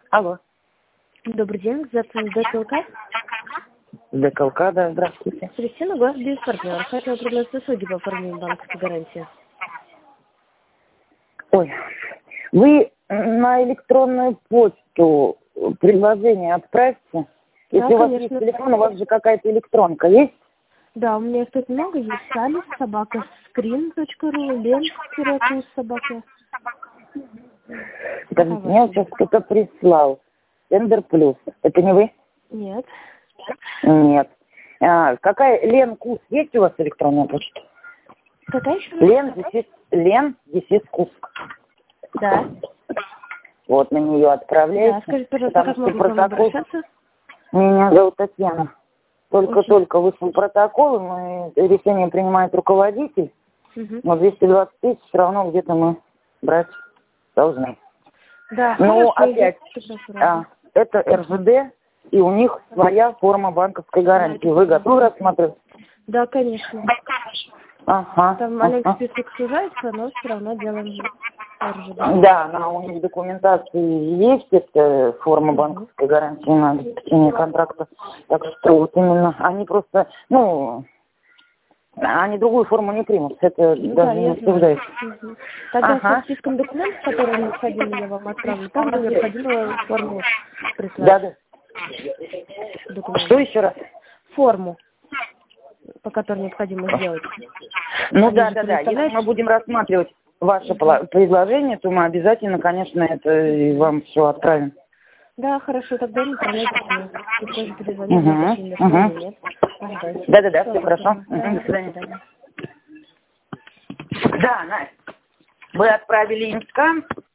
Алло. Добрый день, записано ДКЛК. ДКЛК, да, здравствуйте. Кристина, ваш бизнес-партнер. Хотела предложить услуги по оформлению банковской гарантии. Ой, вы на электронную почту предложение отправьте. Если у вас есть телефон, у вас же какая-то электронка есть? Да, у меня их тут много. Есть Салис, собака, screen.ru, лен, собака. Подождите, мне сейчас кто-то прислал. Тендер плюс. Это не вы? Нет. Нет. Какая Лен Кус? Есть у вас электронная почта? Какая еще? Лен Кус. Да. Вот на нее отправляйте. Да, скажите, пожалуйста, как могу к вам обращаться? Меня зовут Татьяна. Только вышел протокол, и мы решение принимает руководитель. Но 220 тысяч все равно где-то мы брать должны. Да. Ну, опять, это РЖД, и у них своя форма банковской гарантии. Вы готовы рассматривать? Да, конечно. Ага. Там маленький список сужается, но все равно делаем РЖД. Да, у них в документации есть эта форма банковской гарантии на обеспечение контракта. Так что вот именно они просто, они другую форму не примут. Это даже не обсуждается. Тогда со списком документов, которые необходимы, я вам отправлю. Там необходимо форму прислать. Да. Что еще раз? Форму, по которой необходимо сделать. Да. Если мы будем рассматривать ваше предложение, то мы обязательно, конечно, это вам все отправим. Да, хорошо, тогда направляйте мне. И тоже перезвоню. Да, все хорошо. До свидания. Да, Настя, вы отправили им скан.